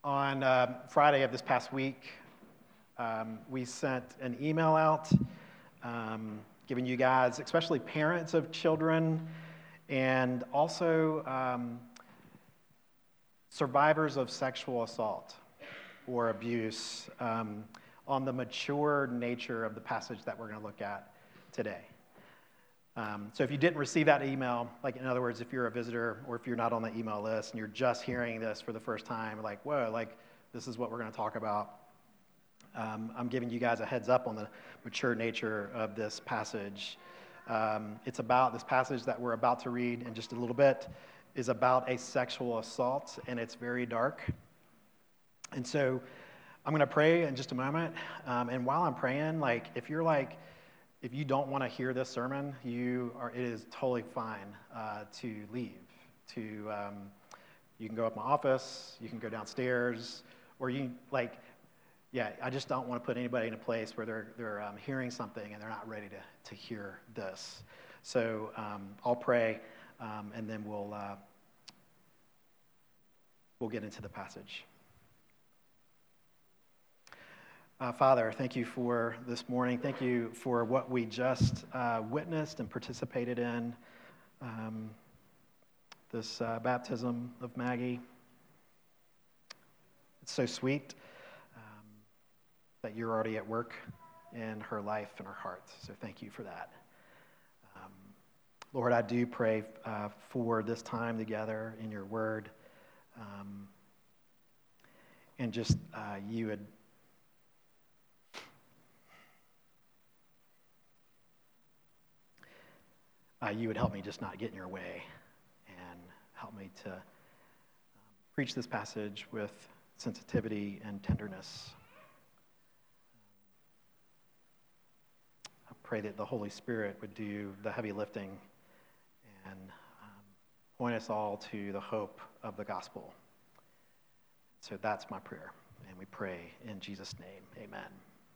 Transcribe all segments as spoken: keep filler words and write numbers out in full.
On uh, Friday of this past week, um, we sent an email out um, giving you guys, especially parents of children, and also um, survivors of sexual assault or abuse, um, on the mature nature of the passage that we're going to look at today. Um, so if you didn't receive that email, like in other words, if you're a visitor or if you're not on the email list and you're just hearing this for the first time, like, whoa, like this is what we're going to talk about. Um, I'm giving you guys a heads up on the mature nature of this passage. Um, it's about, this passage that we're about to read in just a little bit is about a sexual assault, and it's very dark. And so I'm going to pray in just a moment. Um, and while I'm praying, like if you're like, if you don't want to hear this sermon, you are, it is totally fine uh, to leave. To um, you can go up my office, you can go downstairs, or you like, yeah. I just don't want to put anybody in a place where they're they're um, hearing something and they're not ready to to hear this. So um, I'll pray, um, and then we'll uh, we'll get into the passage. Uh, Father, thank you for this morning. Thank you for what we just uh, witnessed and participated in, um, this uh, baptism of Maggie. It's so sweet um, that you're already at work in her life and her heart. So thank you for that. Um, Lord, I do pray uh, for this time together in your word. Um, and just uh, you would Uh, you would help me just not get in your way and help me to um, preach this passage with sensitivity and tenderness. I pray that the Holy Spirit would do the heavy lifting and um, point us all to the hope of the gospel. So that's my prayer, and we pray in Jesus' name, amen.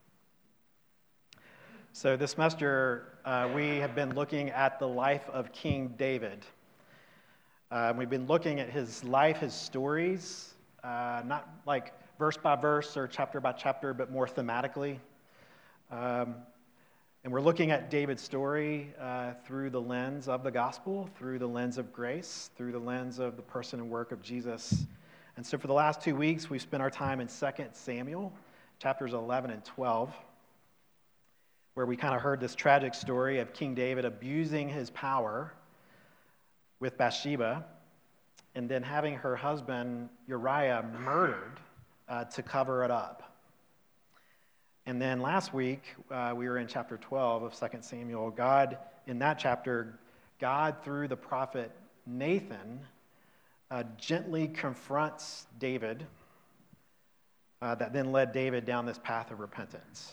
So this semester, uh, we have been looking at the life of King David. Uh, we've been looking at his life, his stories, uh, not like verse by verse or chapter by chapter, but more thematically. Um, and we're looking at David's story uh, through the lens of the gospel, through the lens of grace, through the lens of the person and work of Jesus. And so for the last two weeks, we've spent our time in Second Samuel, chapters eleven and twelve. Where we kind of heard this tragic story of King David abusing his power with Bathsheba and then having her husband Uriah murdered uh, to cover it up. And then last week, uh, we were in chapter twelve of Second Samuel. God, in that chapter, God, through the prophet Nathan, uh, gently confronts David, uh, that then led David down this path of repentance.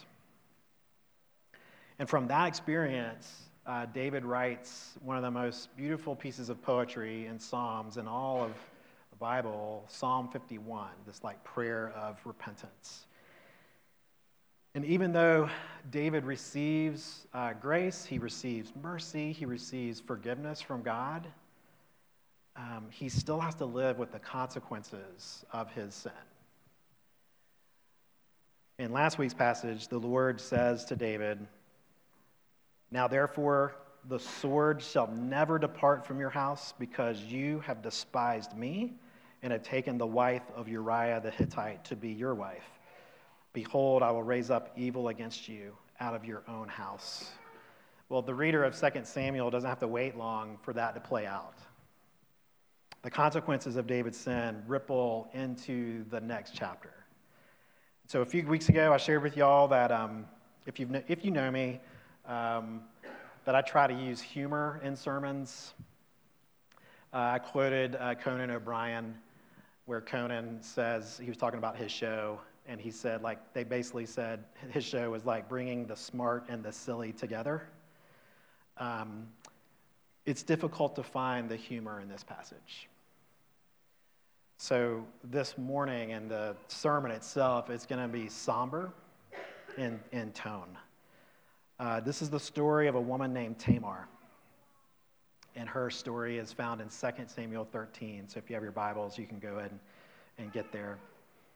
And from that experience, uh, David writes one of the most beautiful pieces of poetry in Psalms in all of the Bible, Psalm fifty-one, this like prayer of repentance. And even though David receives uh, grace, he receives mercy, he receives forgiveness from God, um, he still has to live with the consequences of his sin. In last week's passage, the Lord says to David, "Now therefore the sword shall never depart from your house, because you have despised me and have taken the wife of Uriah the Hittite to be your wife. Behold, I will raise up evil against you out of your own house." Well, the reader of Second Samuel doesn't have to wait long for that to play out. The consequences of David's sin ripple into the next chapter. So a few weeks ago, I shared with y'all that um, if, you've, if you know me, Um, that I try to use humor in sermons. Uh, I quoted uh, Conan O'Brien, where Conan says, he was talking about his show, and he said, like, they basically said his show was like bringing the smart and the silly together. Um, it's difficult to find the humor in this passage. So this morning, in the sermon itself, it's going to be somber in, in tone. Uh, this is the story of a woman named Tamar, and her story is found in Second Samuel thirteen. So if you have your Bibles, you can go ahead and, and get there.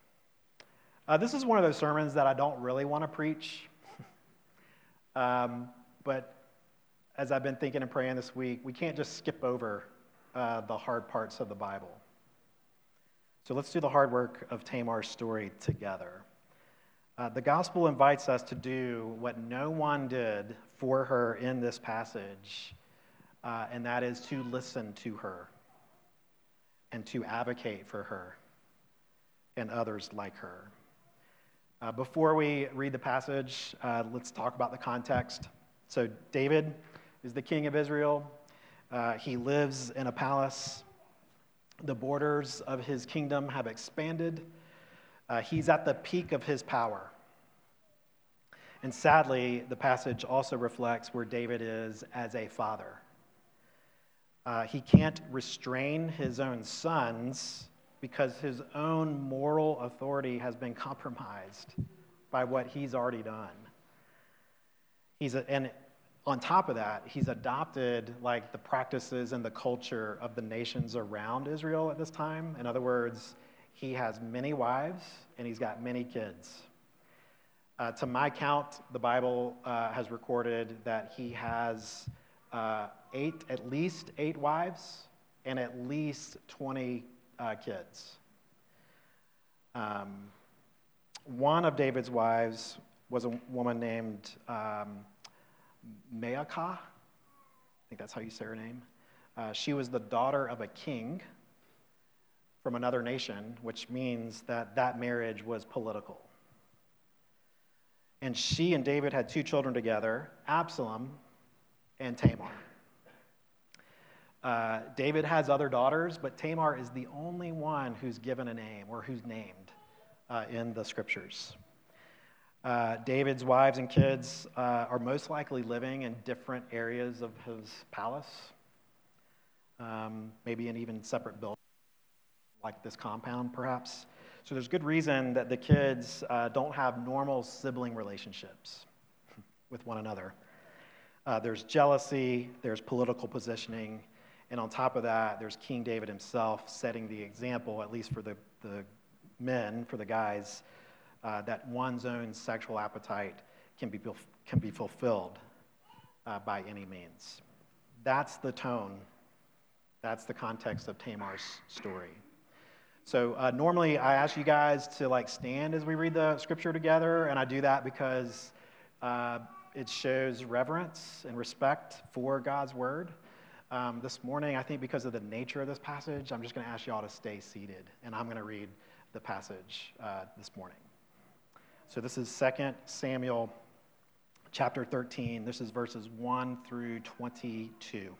Uh, this is one of those sermons that I don't really want to preach, um, but as I've been thinking and praying this week, we can't just skip over uh, the hard parts of the Bible. So let's do the hard work of Tamar's story together. Uh, the gospel invites us to do what no one did for her in this passage, uh, and that is to listen to her and to advocate for her and others like her. Uh, before we read the passage, uh, let's talk about the context. So David is the king of Israel. Uh, he lives in a palace. The borders of his kingdom have expanded. Uh, he's at the peak of his power. And sadly, the passage also reflects where David is as a father. Uh, he can't restrain his own sons because his own moral authority has been compromised by what he's already done. He's a, and on top of that, he's adopted like the practices and the culture of the nations around Israel at this time. In other words, he has many wives and he's got many kids. Uh, to my count, the Bible uh, has recorded that he has uh, eight, at least eight wives and at least twenty uh, kids. Um, one of David's wives was a woman named um, Maacah. I think that's how you say her name. Uh, she was the daughter of a king from another nation, which means that that marriage was political. And she and David had two children together, Absalom and Tamar. Uh, David has other daughters, but Tamar is the only one who's given a name or who's named uh, in the scriptures. Uh, David's wives and kids uh, are most likely living in different areas of his palace, um, maybe in even separate buildings, like this compound perhaps. So there's good reason that the kids uh, don't have normal sibling relationships with one another. Uh, there's jealousy, there's political positioning, and on top of that, there's King David himself setting the example, at least for the, the men, for the guys, uh, that one's own sexual appetite can be, can be fulfilled uh, by any means. That's the tone, that's the context of Tamar's story. So uh, normally I ask you guys to like stand as we read the scripture together, and I do that because uh, it shows reverence and respect for God's word. Um, this morning, I think because of the nature of this passage, I'm just going to ask you all to stay seated, and I'm going to read the passage uh, this morning. So this is Second Samuel chapter thirteen. This is verses one through twenty-two.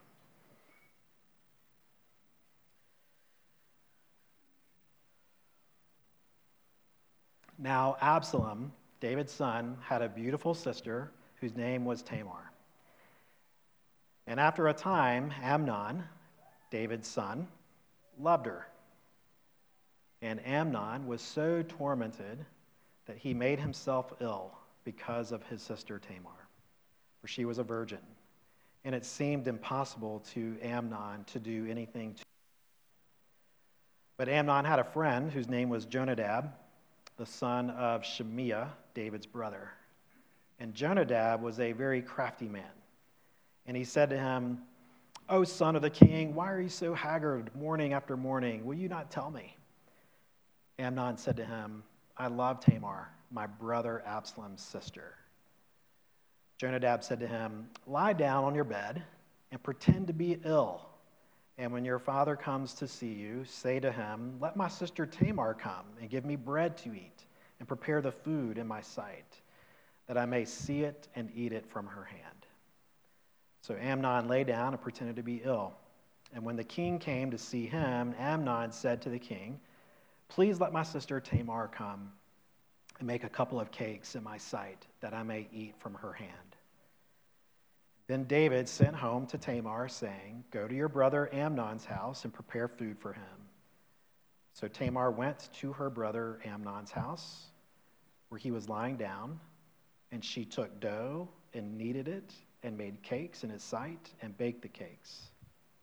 Now Absalom, David's son, had a beautiful sister whose name was Tamar. And after a time, Amnon, David's son, loved her. And Amnon was so tormented that he made himself ill because of his sister Tamar, for she was a virgin. And it seemed impossible to Amnon to do anything to her. But Amnon had a friend whose name was Jonadab, the son of Shemiah, David's brother. And Jonadab was a very crafty man. And he said to him, "O son of the king, why are you so haggard morning after morning? Will you not tell me?" Amnon said to him, "I love Tamar, my brother Absalom's sister." Jonadab said to him, "Lie down on your bed and pretend to be ill. And when your father comes to see you, say to him, 'Let my sister Tamar come and give me bread to eat and prepare the food in my sight, that I may see it and eat it from her hand.'" So Amnon lay down and pretended to be ill. And when the king came to see him, Amnon said to the king, "Please let my sister Tamar come and make a couple of cakes in my sight, that I may eat from her hand." Then David sent home to Tamar, saying, "Go to your brother Amnon's house and prepare food for him." So Tamar went to her brother Amnon's house, where he was lying down, and she took dough and kneaded it and made cakes in his sight and baked the cakes.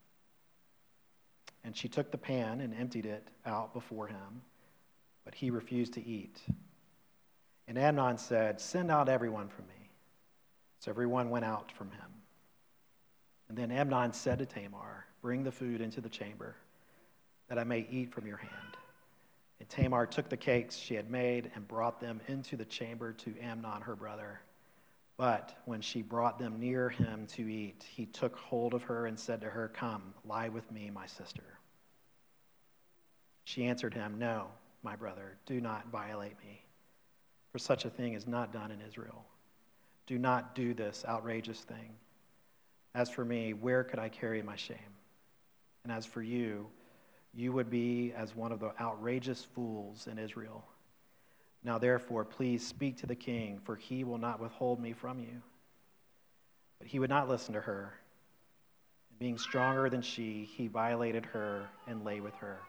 And she took the pan and emptied it out before him, but he refused to eat. And Amnon said, "Send out everyone from me." So everyone went out from him. And then Amnon said to Tamar, "Bring the food into the chamber, that I may eat from your hand." And Tamar took the cakes she had made and brought them into the chamber to Amnon, her brother. But when she brought them near him to eat, he took hold of her and said to her, "Come, lie with me, my sister." She answered him, "No, my brother, do not violate me, for such a thing is not done in Israel. Do not do this outrageous thing. As for me, where could I carry my shame? And as for you, you would be as one of the outrageous fools in Israel. Now therefore, please speak to the king, for he will not withhold me from you." But he would not listen to her. And being stronger than she, he violated her and lay with her.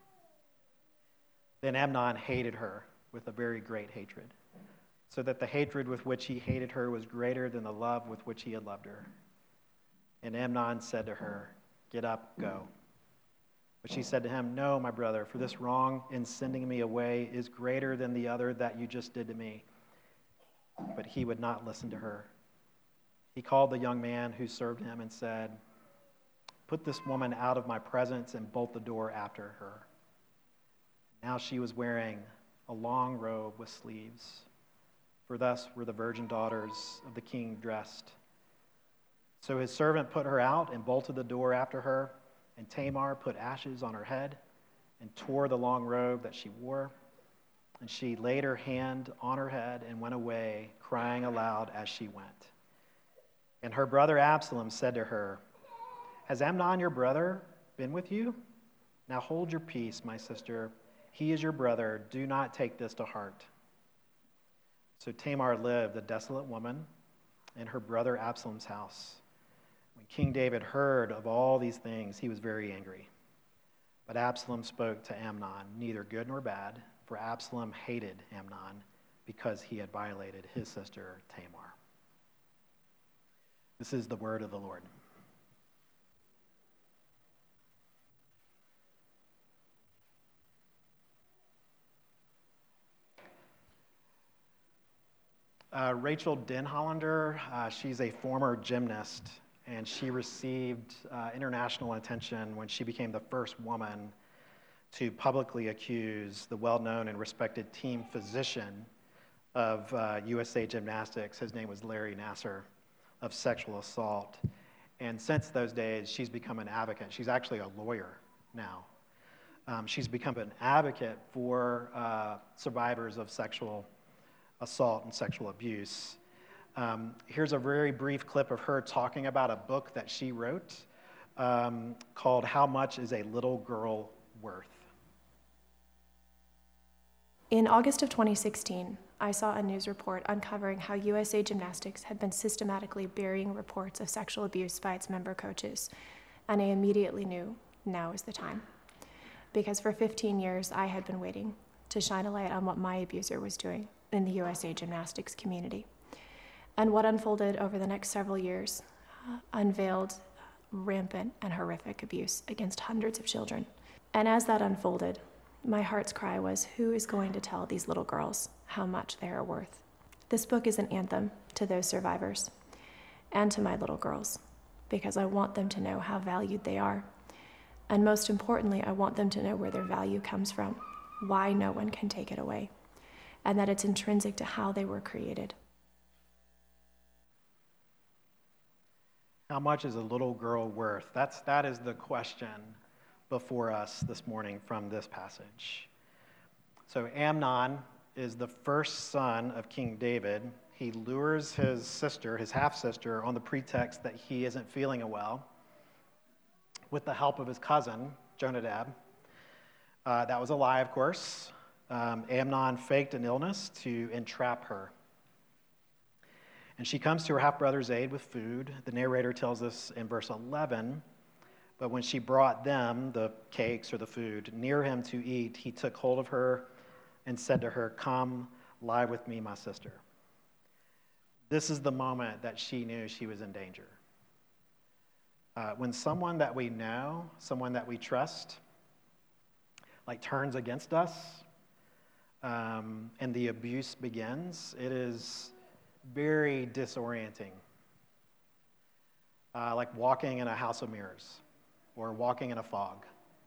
Then Amnon hated her with a very great hatred, so that the hatred with which he hated her was greater than the love with which he had loved her. And Amnon said to her, "Get up, go." But she said to him, "No, my brother, for this wrong in sending me away is greater than the other that you just did to me." But he would not listen to her. He called the young man who served him and said, "Put this woman out of my presence and bolt the door after her." Now she was wearing a long robe with sleeves, for thus were the virgin daughters of the king dressed. So his servant put her out and bolted the door after her, and Tamar put ashes on her head and tore the long robe that she wore. And she laid her hand on her head and went away, crying aloud as she went. And her brother Absalom said to her, "Has Amnon your brother been with you? Now hold your peace, my sister. He is your brother. Do not take this to heart." So Tamar lived a desolate woman in her brother Absalom's house. When King David heard of all these things, he was very angry. But Absalom spoke to Amnon, neither good nor bad, for Absalom hated Amnon because he had violated his sister Tamar. This is the word of the Lord. Uh, Rachel Denhollander, uh, she's a former gymnast, and she received uh, international attention when she became the first woman to publicly accuse the well-known and respected team physician of uh, U S A Gymnastics, his name was Larry Nassar, of sexual assault. And since those days, she's become an advocate. She's actually a lawyer now. Um, she's become an advocate for uh, survivors of sexual assault and sexual abuse. Um, here's a very brief clip of her talking about a book that she wrote um, called "How Much is a Little Girl Worth?" In August of twenty sixteen, I saw a news report uncovering how U S A Gymnastics had been systematically burying reports of sexual abuse by its member coaches, and I immediately knew now is the time. Because for fifteen years, I had been waiting to shine a light on what my abuser was doing in the U S A Gymnastics community. And what unfolded over the next several years uh, unveiled rampant and horrific abuse against hundreds of children. And as that unfolded, my heart's cry was, who is going to tell these little girls how much they are worth? This book is an anthem to those survivors and to my little girls, because I want them to know how valued they are. And most importantly, I want them to know where their value comes from, why no one can take it away, and that it's intrinsic to how they were created. How much is a little girl worth? That's, that is the question before us this morning from this passage. So Amnon is the first son of King David. He lures his sister, his half-sister, on the pretext that he isn't feeling well with the help of his cousin, Jonadab. Uh, that was a lie, of course. Um, Amnon faked an illness to entrap her. And she comes to her half-brother's aid with food. The narrator tells us in verse eleven, but when she brought them, the cakes or the food, near him to eat, he took hold of her and said to her, "Come, lie with me, my sister." This is the moment that she knew she was in danger. Uh, when someone that we know, someone that we trust, like turns against us, um, and the abuse begins, it is very disorienting. Uh, like walking in a house of mirrors or walking in a fog.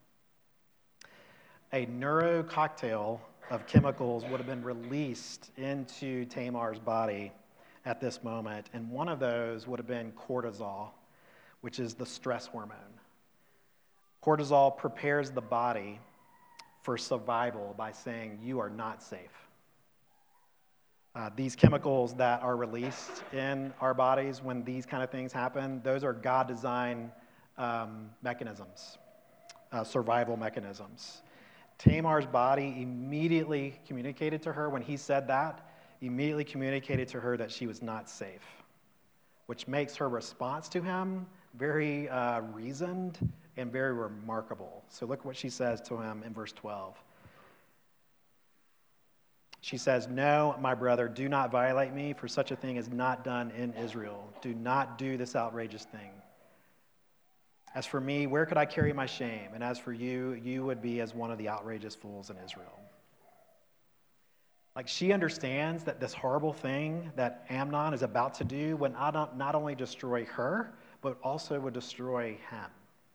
A neuro cocktail of chemicals would have been released into Tamar's body at this moment, and one of those would have been cortisol, which is the stress hormone. Cortisol prepares the body for survival by saying, you are not safe. Uh, these chemicals that are released in our bodies when these kind of things happen, those are God-designed um, mechanisms, uh, survival mechanisms. Tamar's body immediately communicated to her, when he said that, immediately communicated to her that she was not safe, which makes her response to him very uh, reasoned and very remarkable. So look what she says to him in verse twelve. She says, no, my brother, do not violate me, for such a thing is not done in Israel. Do not do this outrageous thing. As for me, where could I carry my shame? And as for you, you would be as one of the outrageous fools in Israel. Like, she understands that this horrible thing that Amnon is about to do would not, not only destroy her, but also would destroy him.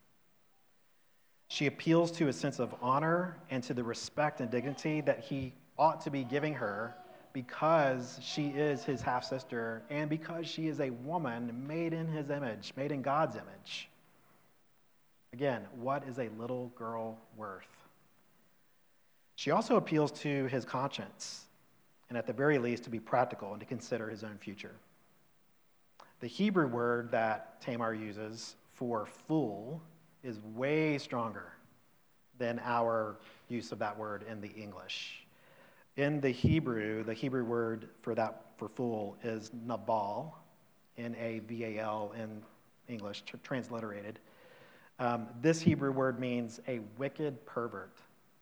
She appeals to a sense of honor and to the respect and dignity that he ought to be giving her because she is his half-sister and because she is a woman made in his image, made in God's image. Again, what is a little girl worth? She also appeals to his conscience, and at the very least to be practical and to consider his own future. The Hebrew word that Tamar uses for fool is way stronger than our use of that word in the English. In the Hebrew, the Hebrew word for that for fool is nabal, N A V A L in English, tr- transliterated. Um, this Hebrew word means a wicked pervert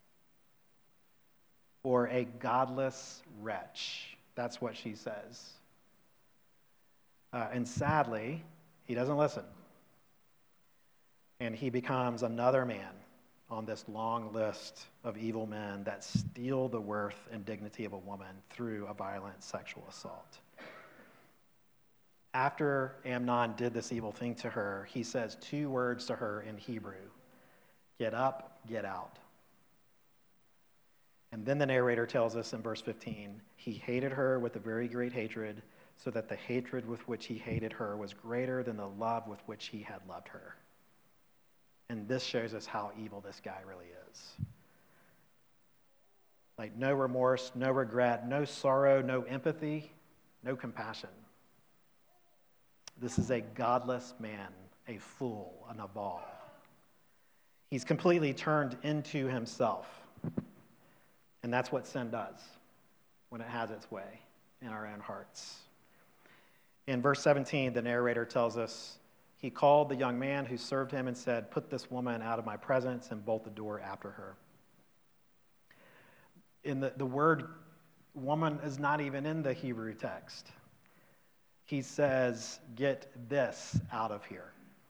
or a godless wretch. That's what she says. Uh, and sadly, he doesn't listen. And he becomes another man on this long list of evil men that steal the worth and dignity of a woman through a violent sexual assault. After Amnon did this evil thing to her, he says two words to her in Hebrew: get up, get out. And then the narrator tells us in verse fifteen, he hated her with a very great hatred, so that the hatred with which he hated her was greater than the love with which he had loved her. And this shows us how evil this guy really is. Like, no remorse, no regret, no sorrow, no empathy, no compassion. This is a godless man, a fool, a Nabal. He's completely turned into himself. And that's what sin does when it has its way in our own hearts. In verse seventeen, the narrator tells us, he called the young man who served him and said, put this woman out of my presence and bolt the door after her. In the, the word woman is not even in the Hebrew text. He says, get this out of here.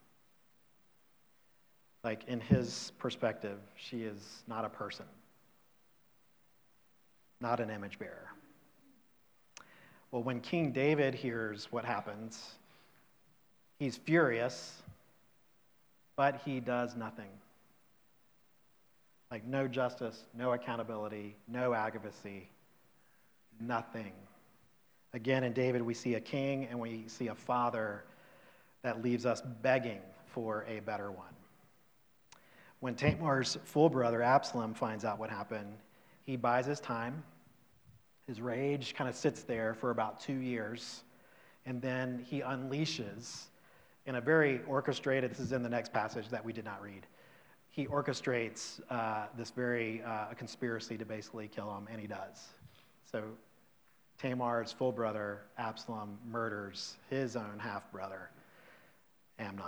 Like, in his perspective, she is not a person, not an image bearer. Well, when King David hears what happens, he's furious, but he does nothing. Like, no justice, no accountability, no advocacy, nothing. Again, in David, we see a king and we see a father that leaves us begging for a better one. When Tamar's full brother, Absalom, finds out what happened, he buys his time. His rage kind of sits there for about two years, and then he unleashes in a very orchestrated, this is in the next passage that we did not read, he orchestrates uh, this very uh, conspiracy to basically kill him, and he does. So Tamar's full brother, Absalom, murders his own half-brother, Amnon.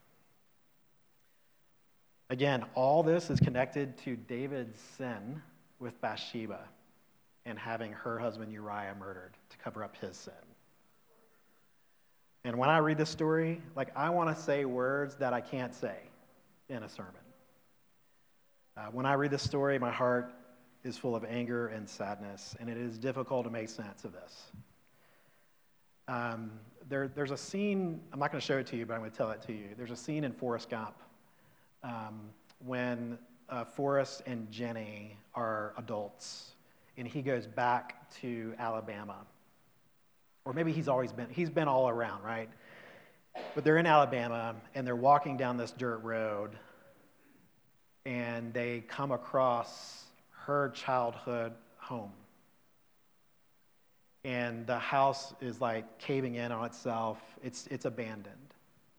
Again, all this is connected to David's sin with Bathsheba and having her husband Uriah murdered to cover up his sin. And when I read this story, like, I want to say words that I can't say in a sermon. Uh, when I read this story, my heart is full of anger and sadness, and it is difficult to make sense of this. Um, there, there's a scene, I'm not going to show it to you, but I'm going to tell it to you. There's a scene in Forrest Gump um, when uh, Forrest and Jenny are adults, and he goes back to Alabama. Or maybe he's always been, he's been all around, right? But they're in Alabama, and they're walking down this dirt road, and they come across her childhood home. And the house is like caving in on itself. It's, it's abandoned.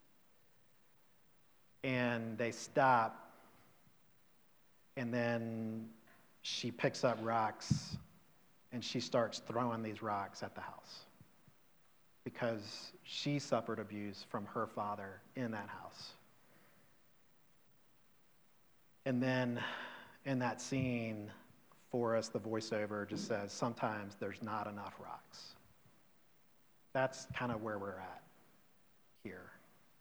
And they stop, and then she picks up rocks, and she starts throwing these rocks at the house because she suffered abuse from her father in that house. And then in that scene, Forrest, the voiceover, just says, sometimes there's not enough rocks. That's kind of where we're at here.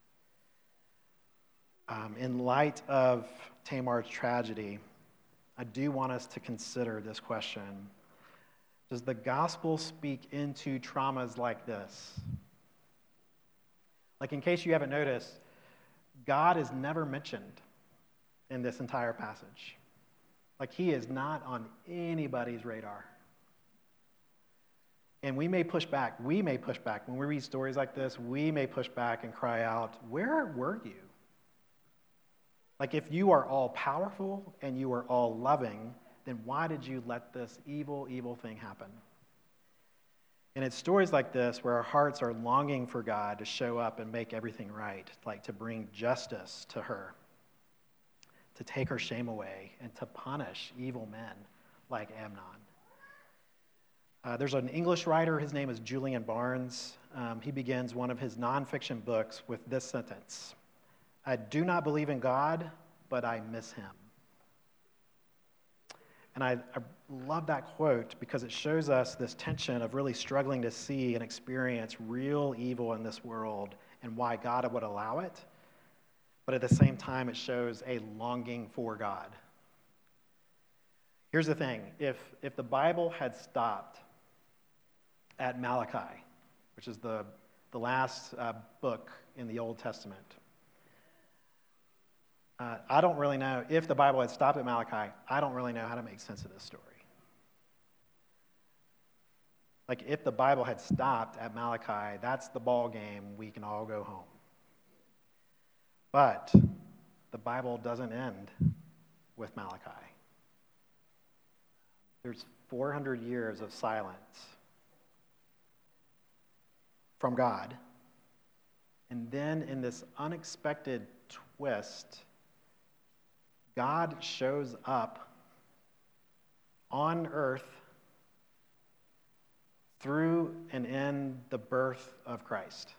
Um, in light of Tamar's tragedy, I do want us to consider this question. Does the gospel speak into traumas like this? Like, in case you haven't noticed, God is never mentioned in this entire passage. Like, he is not on anybody's radar. And we may push back. We may push back. When we read stories like this, we may push back and cry out, where were you? Like, if you are all powerful and you are all loving, then why did you let this evil, evil thing happen? And it's stories like this where our hearts are longing for God to show up and make everything right, like to bring justice to her, to take her shame away, and to punish evil men like Amnon. Uh, there's an English writer, his name is Julian Barnes. Um, he begins one of his nonfiction books with this sentence: I do not believe in God, but I miss him. And I, I love that quote because it shows us this tension of really struggling to see and experience real evil in this world and why God would allow it. But at the same time, it shows a longing for God. Here's the thing. If, if the Bible had stopped at Malachi, which is the, the last uh, book in the Old Testament, uh, I don't really know, if the Bible had stopped at Malachi, I don't really know how to make sense of this story. Like, if the Bible had stopped at Malachi, that's the ball game, we can all go home. But the Bible doesn't end with Malachi. There's four hundred years of silence from God. And then in this unexpected twist, God shows up on earth through and in the birth of Christ.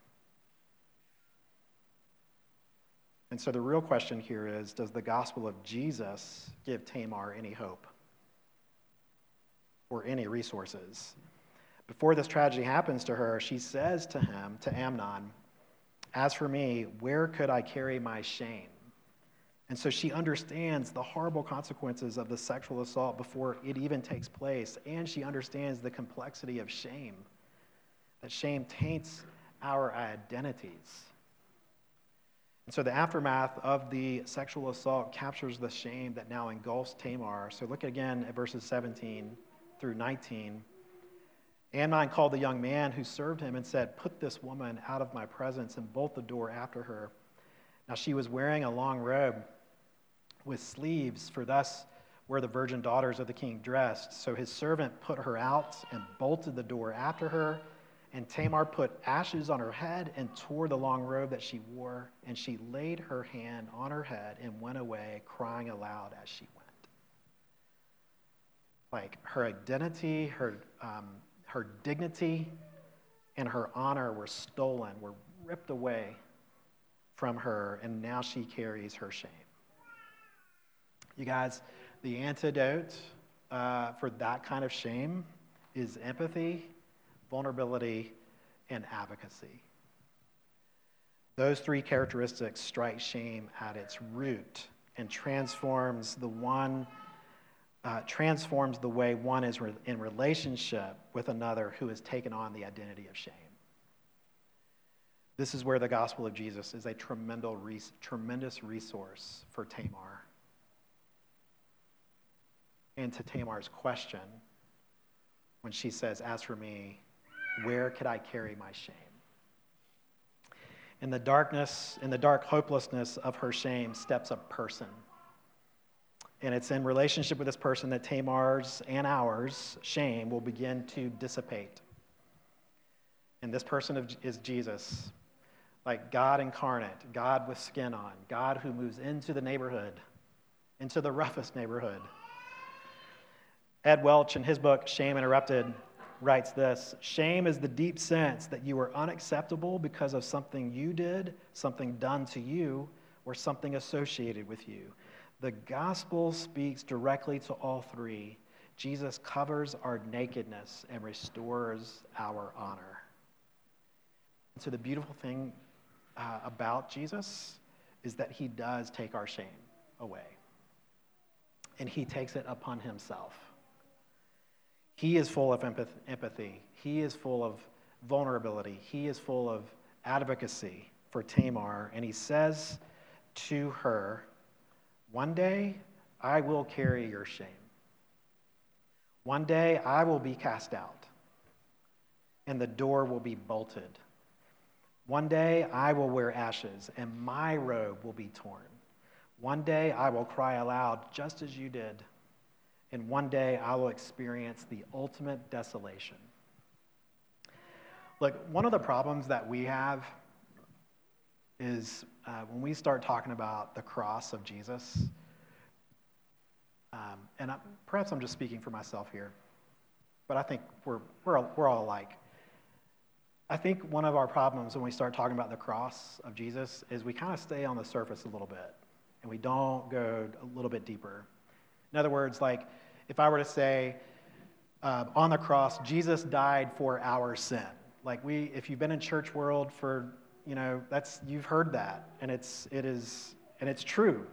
And so the real question here is, does the gospel of Jesus give Tamar any hope or any resources? Before this tragedy happens to her, she says to him, to Amnon, as for me, where could I carry my shame? And so she understands the horrible consequences of the sexual assault before it even takes place, and she understands the complexity of shame, that shame taints our identities. And so the aftermath of the sexual assault captures the shame that now engulfs Tamar. So look again at verses seventeen through nineteen. Amnon called the young man who served him and said, put this woman out of my presence and bolt the door after her. Now she was wearing a long robe with sleeves, for thus were the virgin daughters of the king dressed. So his servant put her out and bolted the door after her. And Tamar put ashes on her head and tore the long robe that she wore, and she laid her hand on her head and went away, crying aloud as she went. Like, her identity, her, um, her dignity, and her honor were stolen, were ripped away from her, and now she carries her shame. You guys, the antidote uh, for that kind of shame is empathy, vulnerability, and advocacy. Those three characteristics strike shame at its root and transforms the one uh, transforms the way one is re- in relationship with another who has taken on the identity of shame. This is where the gospel of Jesus is a tremendous, tremendous resource for Tamar. And to Tamar's question, when she says, "As for me, where could I carry my shame?" In the darkness, in the dark hopelessness of her shame steps a person. And it's in relationship with this person that Tamar's and ours shame will begin to dissipate. And this person is Jesus, like God incarnate, God with skin on, God who moves into the neighborhood, into the roughest neighborhood. Ed Welch, in his book, Shame Interrupted, writes this: "Shame is the deep sense that you are unacceptable because of something you did, something done to you, or something associated with you. The gospel speaks directly to all three. Jesus covers our nakedness and restores our honor." And so the beautiful thing uh, about Jesus is that he does take our shame away. And he takes it upon himself. He is full of empathy. He is full of vulnerability. He is full of advocacy for Tamar. And he says to her, "One day I will carry your shame. One day I will be cast out, and the door will be bolted. One day I will wear ashes, and my robe will be torn. One day I will cry aloud just as you did. And one day I will experience the ultimate desolation." Look, one of the problems that we have is uh, when we start talking about the cross of Jesus, um, and I, perhaps I'm just speaking for myself here, but I think we're, we're, all, we're all alike. I think one of our problems when we start talking about the cross of Jesus is we kind of stay on the surface a little bit, and we don't go a little bit deeper. In other words, like if I were to say uh, on the cross, Jesus died for our sin. Like we, if you've been in church world for, you know, that's you've heard that, and it's it is and it's true.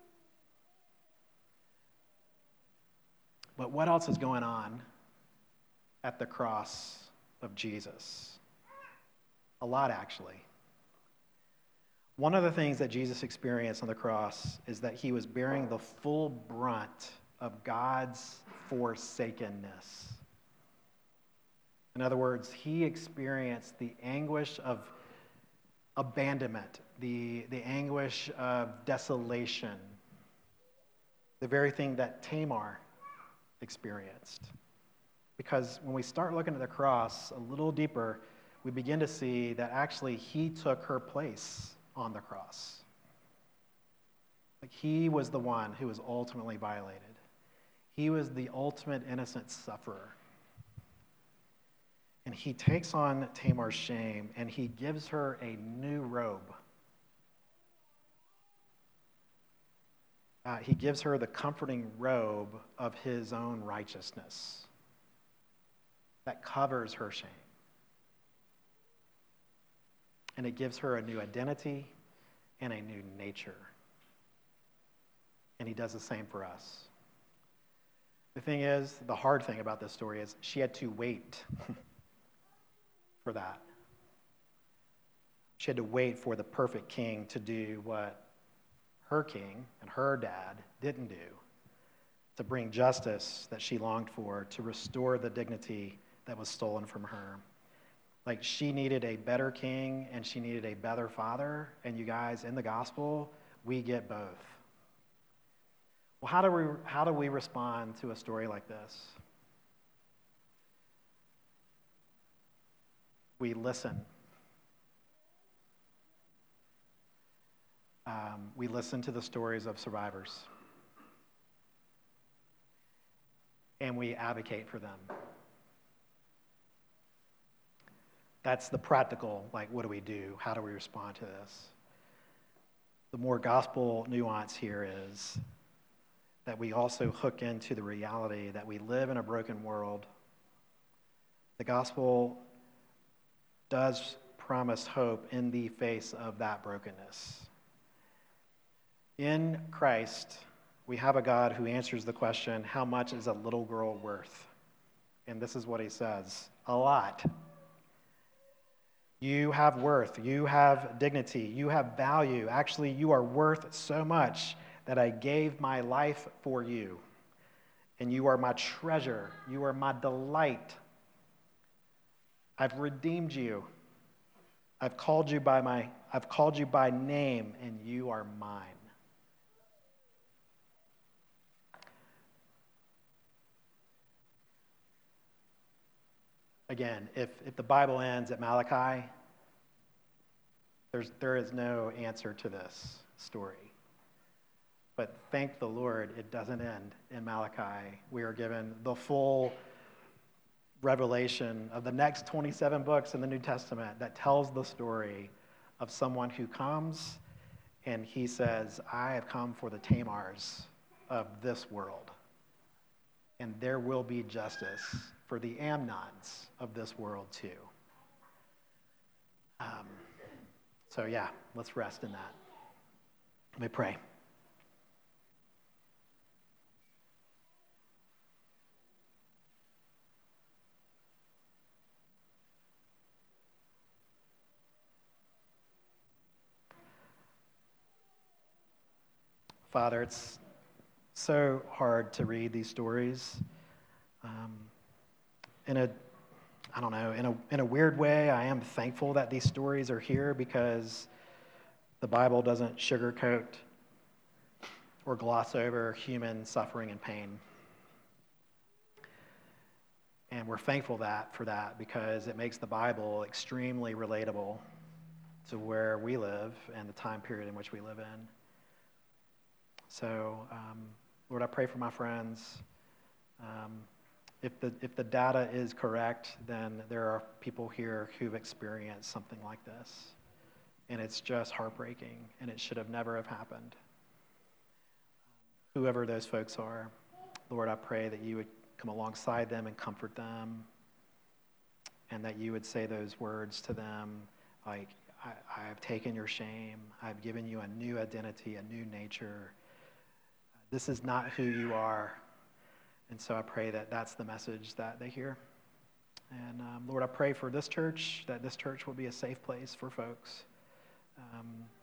But what else is going on at the cross of Jesus? A lot, actually. One of the things that Jesus experienced on the cross is that he was bearing the full brunt of God's forsakenness. In other words, he experienced the anguish of abandonment, the, the anguish of desolation, the very thing that Tamar experienced. Because when we start looking at the cross a little deeper, we begin to see that actually he took her place on the cross. Like he was the one who was ultimately violated. He was the ultimate innocent sufferer. And he takes on Tamar's shame and he gives her a new robe. Uh, he gives her the comforting robe of his own righteousness that covers her shame. And it gives her a new identity and a new nature. And he does the same for us. The thing is, the hard thing about this story is she had to wait for that. She had to wait for the perfect king to do what her king and her dad didn't do, to bring justice that she longed for, to restore the dignity that was stolen from her. Like she needed a better king and she needed a better father. And you guys, in the gospel, we get both. Well, how do we, how do we respond to a story like this? We listen. Um, we listen to the stories of survivors. And we advocate for them. That's the practical, like, what do we do? How do we respond to this? The more gospel nuance here is that we also hook into the reality that we live in a broken world. The gospel does promise hope in the face of that brokenness. In Christ, we have a God who answers the question, how much is a little girl worth? And this is what he says, a lot. You have worth, you have dignity, you have value. Actually, you are worth so much that I gave my life for you. And you are my treasure, you are my delight. I've redeemed you. I've called you by my I've called you by name, and you are mine. Again, if, if the Bible ends at Malachi, there's, there is no answer to this story. But thank the Lord, it doesn't end in Malachi. We are given the full revelation of the next twenty-seven books in the New Testament that tells the story of someone who comes and he says, I have come for the Tamars of this world. And there will be justice for the Amnons of this world too. Um, so yeah, let's rest in that. Let me pray. Father, it's so hard to read these stories. Um, in a, I don't know, in a in a weird way, I am thankful that these stories are here because the Bible doesn't sugarcoat or gloss over human suffering and pain. And we're thankful that for that because it makes the Bible extremely relatable to where we live and the time period in which we live in. So, um, Lord, I pray for my friends. Um, if the if the data is correct, then there are people here who've experienced something like this, and it's just heartbreaking, and it should have never have happened. Whoever those folks are, Lord, I pray that you would come alongside them and comfort them, and that you would say those words to them, like, I, I have taken your shame, I've given you a new identity, a new nature. This is not who you are. And so I pray that that's the message that they hear. And um, Lord, I pray for this church, that this church will be a safe place for folks. Um,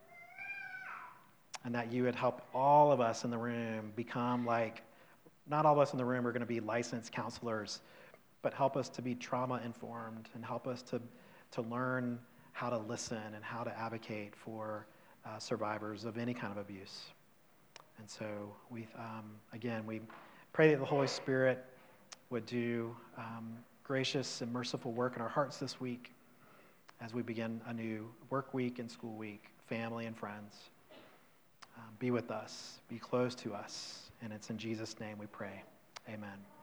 and that you would help all of us in the room become like, not all of us in the room are going to be licensed counselors, but help us to be trauma-informed and help us to, to learn how to listen and how to advocate for uh, survivors of any kind of abuse. And so, we, um, again, we pray that the Holy Spirit would do um, gracious and merciful work in our hearts this week as we begin a new work week and school week, family and friends. Um, be with us, be close to us, and it's in Jesus' name we pray. Amen.